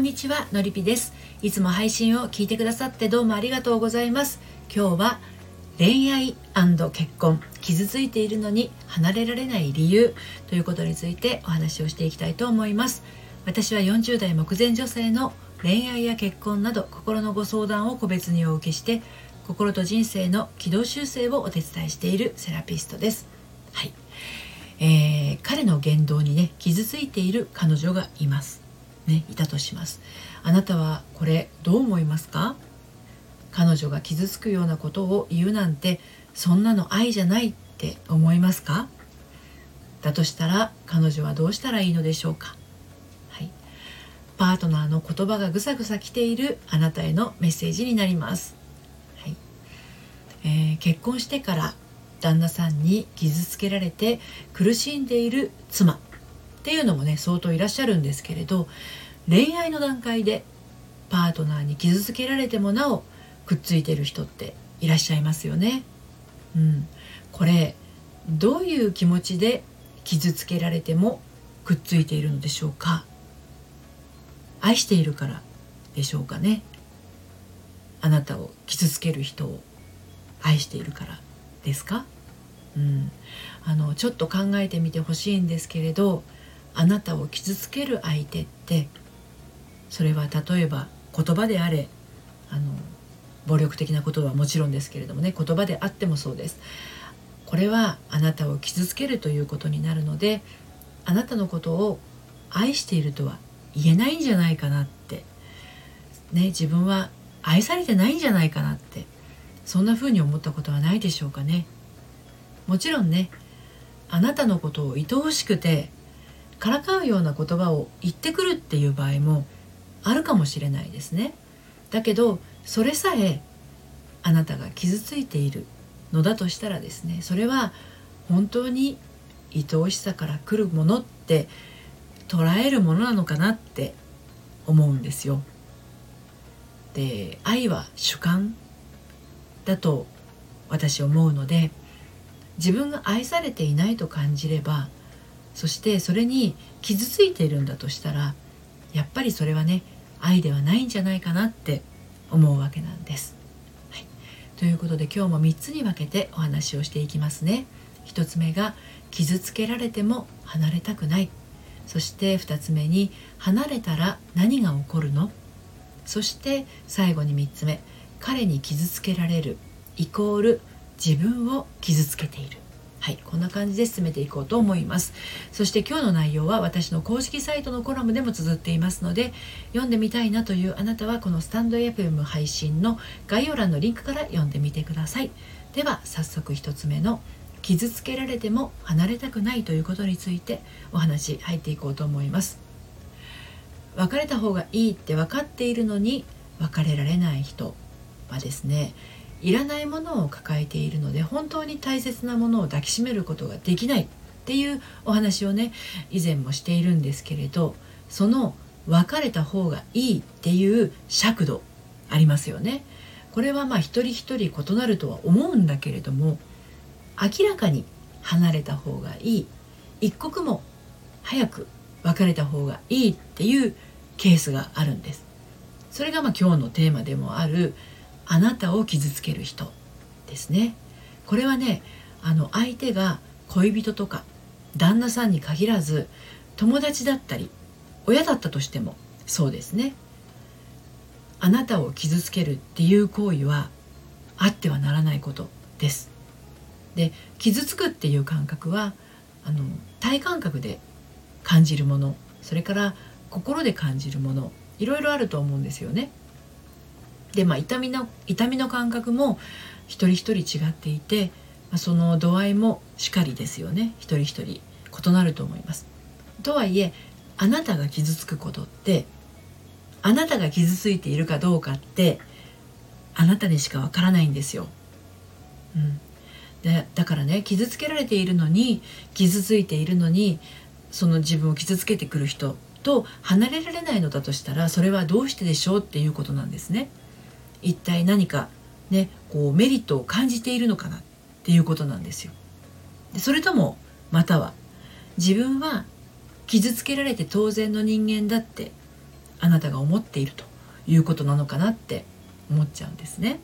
にちは、のりぴです。いつも配信を聞いてくださってどうもありがとうございます。今日は恋愛&結婚、傷ついているのに離れられない理由ということについてお話をしていきたいと思います。私は40代目前女性の恋愛や結婚など心のご相談を個別にお受けして、心と人生の軌道修正をお手伝いしているセラピストです。はい、彼の言動にね傷ついている彼女がいますね、いたとします。あなたはこれどう思いますか？彼女が傷つくようなことを言うなんて、そんなの愛じゃないって思いますか？だとしたら彼女はどうしたらいいのでしょうか？はい、パートナーの言葉がぐさぐさきているあなたへのメッセージになります。はい、結婚してから旦那さんに傷つけられて苦しんでいる妻っていうのもね相当いらっしゃるんですけれど、恋愛の段階でパートナーに傷つけられてもなおくっついている人っていらっしゃいますよね。これどういう気持ちで傷つけられてもくっついているのでしょうか？愛しているからでしょうかね。あなたを傷つける人を愛しているからですか？ちょっと考えてみてほしいんですけれど、あなたを傷つける相手って、それは例えば言葉であれ、暴力的なことはもちろんですけれどもね、言葉であってもそうです。これはあなたを傷つけるということになるので、あなたのことを愛しているとは言えないんじゃないかなってね、自分は愛されてないんじゃないかなって、そんな風に思ったことはないでしょうかね。もちろんね、あなたのことを愛おしくてからかうような言葉を言ってくるっていう場合もあるかもしれないですね。だけどそれさえあなたが傷ついているのだとしたらですね、それは本当に愛おしさから来るものって捉えるものなのかなって思うんですよ。で、愛は主観だと私思うので、自分が愛されていないと感じれば、そしてそれに傷ついているんだとしたら、やっぱりそれはね愛ではないんじゃないかなって思うわけなんです。はい、ということで今日も3つに分けてお話をしていきますね。1つ目が傷つけられても離れたくない。そして2つ目に離れたら何が起こるの。そして最後に3つ目、彼に傷つけられるイコール自分を傷つけている。はい、こんな感じで進めていこうと思います。そして今日の内容は私の公式サイトのコラムでも綴っていますので、読んでみたいなというあなたはこのスタンド FM 配信の概要欄のリンクから読んでみてください。では早速1つ目の傷つけられても離れたくないということについてお話入っていこうと思います。別れた方がいいって分かっているのに別れられない人はですね、いらないものを抱えているので、本当に大切なものを抱きしめることができないっていうお話をね以前もしているんですけれど、その別れた方がいいっていう尺度ありますよね。これは一人一人異なるとは思うんだけれども、明らかに離れた方がいい、一刻も早く別れた方がいいっていうケースがあるんです。それが今日のテーマでもあるあなたを傷つける人ですね。これはね、相手が恋人とか旦那さんに限らず、友達だったり親だったとしてもそうですね。あなたを傷つけるっていう行為はあってはならないことです。で、傷つくっていう感覚は体感覚で感じるもの、それから心で感じるもの、いろいろあると思うんですよね。で、痛みの感覚も一人一人違っていて、その度合いもしかりですよね。一人一人異なると思います。とはいえ、あなたが傷つくことって、あなたが傷ついているかどうかってあなたにしかわからないんですよ。だからね、傷つけられているのに、傷ついているのに、その自分を傷つけてくる人と離れられないのだとしたら、それはどうしてでしょうっていうことなんですね。一体何かね、メリットを感じているのかなっていうことなんですよ。で、それともまたは自分は傷つけられて当然の人間だってあなたが思っているということなのかなって思っちゃうんですね。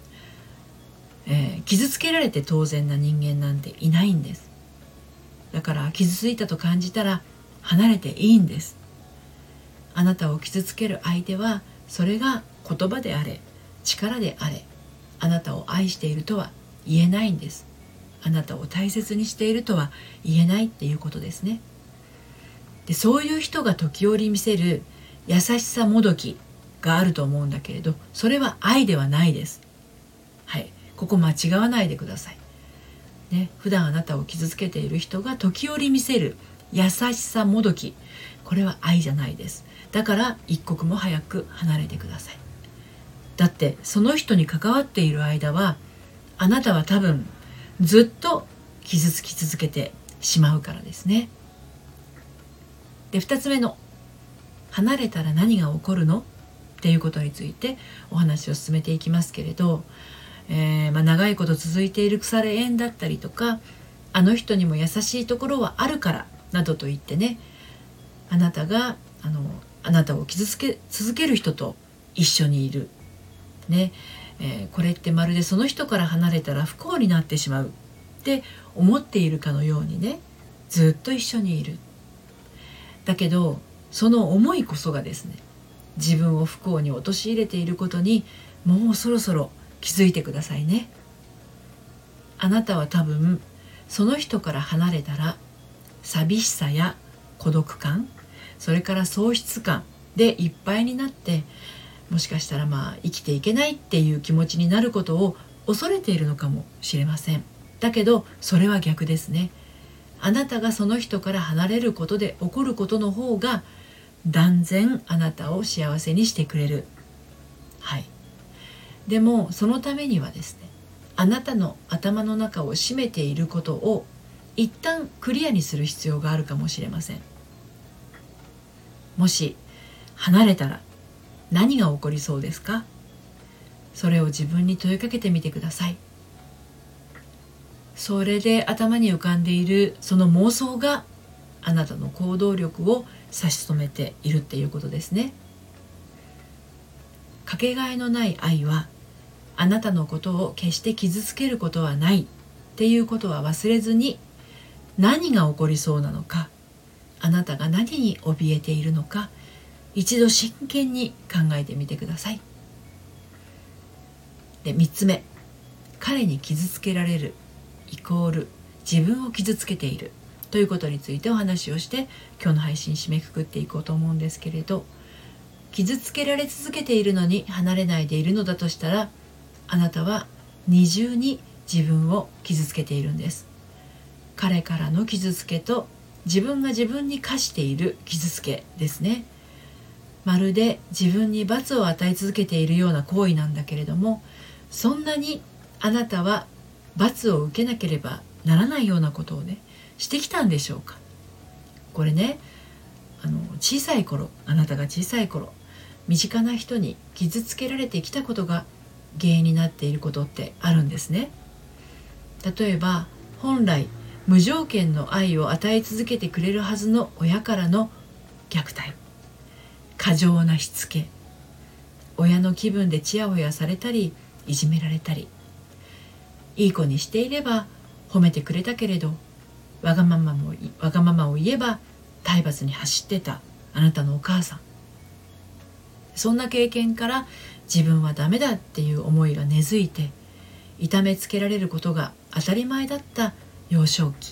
傷つけられて当然な人間なんていないんです。だから傷ついたと感じたら離れていいんです。あなたを傷つける相手は、それが言葉であれ力であれ、あなたを愛しているとは言えないんです。あなたを大切にしているとは言えないっていうことですね。で、そういう人が時折見せる優しさもどきがあると思うんだけれど、それは愛ではないです。はい、ここ間違わないでくださいね。普段あなたを傷つけている人が時折見せる優しさもどき、これは愛じゃないです。だから一刻も早く離れてください。だってその人に関わっている間は、あなたは多分ずっと傷つき続けてしまうからですね。で、2つ目の離れたら何が起こるのっていうことについてお話を進めていきますけれど、長いこと続いている腐れ縁だったりとか、あの人にも優しいところはあるからなどと言ってね、あなたがあなたを傷つけ続ける人と一緒にいるね、これってまるでその人から離れたら不幸になってしまうって思っているかのようにね、ずっと一緒にいる。だけどその思いこそがですね、自分を不幸に陥れていることにもうそろそろ気づいてくださいね。あなたは多分その人から離れたら寂しさや孤独感、それから喪失感でいっぱいになって、もしかしたら生きていけないっていう気持ちになることを恐れているのかもしれません。だけどそれは逆ですね。あなたがその人から離れることで起こることの方が断然あなたを幸せにしてくれる。はい。でもそのためにはですね、あなたの頭の中を占めていることを一旦クリアにする必要があるかもしれません。もし離れたら何が起こりそうですか？それを自分に問いかけてみてください。それで頭に浮かんでいるその妄想があなたの行動力を差し止めているっていうことですね。かけがえのない愛はあなたのことを決して傷つけることはないっていうことは忘れずに、何が起こりそうなのか、あなたが何に怯えているのか、一度真剣に考えてみてください。で、3つ目、彼に傷つけられるイコール自分を傷つけているということについてお話をして、今日の配信締めくくっていこうと思うんですけれど、傷つけられ続けているのに離れないでいるのだとしたら、あなたは二重に自分を傷つけているんです。彼からの傷つけと自分が自分に課している傷つけですね。まるで自分に罰を与え続けているような行為なんだけれども、そんなにあなたは罰を受けなければならないようなことをね、してきたんでしょうか。これね、小さい頃、あなたが小さい頃、身近な人に傷つけられてきたことが原因になっていることってあるんですね。例えば本来無条件の愛を与え続けてくれるはずの親からの虐待、過剰なしつけ、親の気分でちやほやされたりいじめられたり、いい子にしていれば褒めてくれたけれどわがままを言えば体罰に走ってたあなたのお母さん、そんな経験から自分はダメだっていう思いが根付いて、痛めつけられることが当たり前だった幼少期。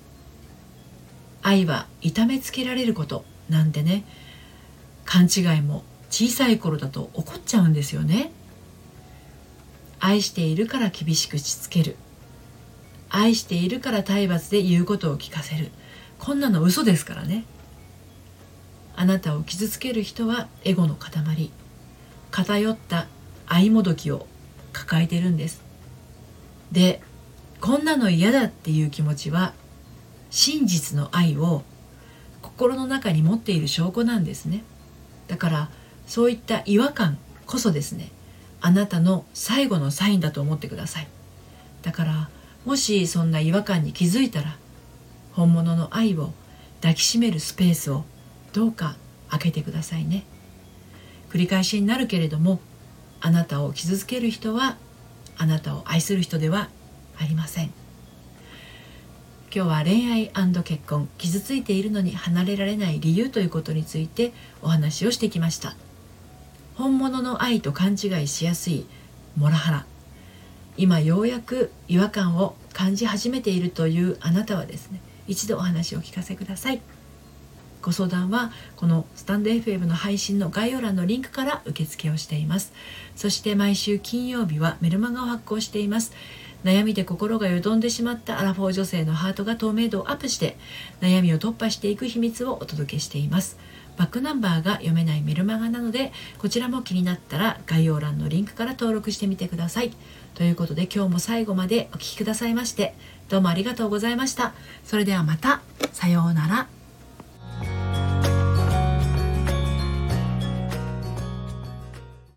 愛は痛めつけられることなんてね、勘違いも小さい頃だと起こっちゃうんですよね。愛しているから厳しくしつける、愛しているから体罰で言うことを聞かせる、こんなの嘘ですからね。あなたを傷つける人はエゴの塊、偏った愛もどきを抱えてるんです。で、こんなの嫌だっていう気持ちは真実の愛を心の中に持っている証拠なんですね。だからそういった違和感こそですね、あなたの最後のサインだと思ってください。だからもしそんな違和感に気づいたら、本物の愛を抱きしめるスペースをどうか開けてくださいね。 繰り返しになるけれども、あなたを傷つける人はあなたを愛する人ではありません。今日は恋愛&結婚、傷ついているのに離れられない理由ということについてお話をしてきました。本物の愛と勘違いしやすいモラハラ、今ようやく違和感を感じ始めているというあなたはですね、一度お話を聞かせください。ご相談はこのスタンド FM の配信の概要欄のリンクから受付をしています。そして毎週金曜日はメルマガを発行しています。悩みで心がよどんでしまったアラフォー女性のハートが透明度をアップして悩みを突破していく秘密をお届けしています。バックナンバーが読めないメルマガなので、こちらも気になったら概要欄のリンクから登録してみてください。ということで今日も最後までお聞きくださいましてどうもありがとうございました。それではまた。さようなら。